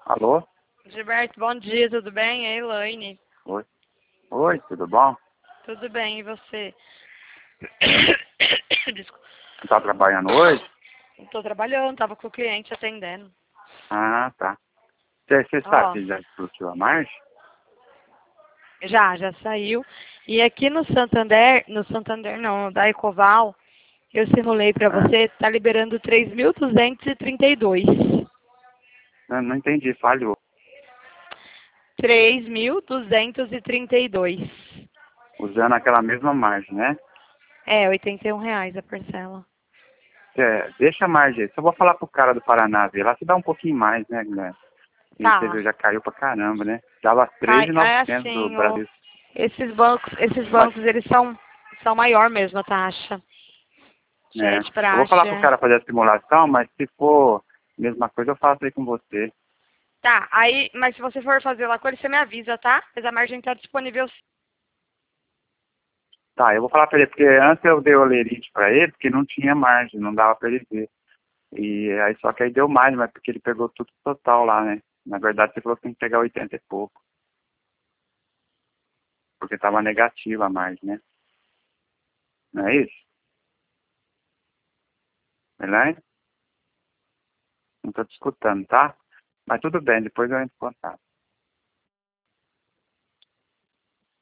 Alô? Gilberto, bom dia, tudo bem? É Elaine. Oi. Oi, tudo bom? Tudo bem, e você? Desculpa, Você tá trabalhando hoje? estou trabalhando, tava com o cliente atendendo. Ah, tá. Você sabe Ó, que já discutiu a margem? já saiu. E aqui no Santander não, da Ecoval, eu simulei para Ah, você, tá liberando 3.232. não entendi, falhou. 3.232. Usando aquela mesma margem, né? É, R$ 81 a parcela. Deixa a margem aí. Só vou falar pro cara do Paraná ver. Lá se dá um pouquinho mais, né, Guilherme? E você viu, Tá. já caiu pra caramba, né? Dava É 3.900 do assim, Brasil. esses Mas, bancos, eles são maior mesmo a taxa. Já é né? de Eu vou falar praxe, pro é. cara fazer a simulação, mas se for mesma coisa, eu faço aí com você. Tá, aí, mas se você for fazer lá com ele, você me avisa, tá? Mas a margem tá disponível. Tá, eu vou falar pra ele, porque antes eu dei o lerite pra ele, porque não tinha margem, não dava pra ele ver. E aí só que aí deu mais, mas porque ele pegou tudo total lá, né? Na verdade você falou que tem que pegar 80 e pouco, porque tava negativa a margem, né? Não é isso? Elaine? Não tô te escutando, tá? Mas tudo bem, depois eu entro em contato.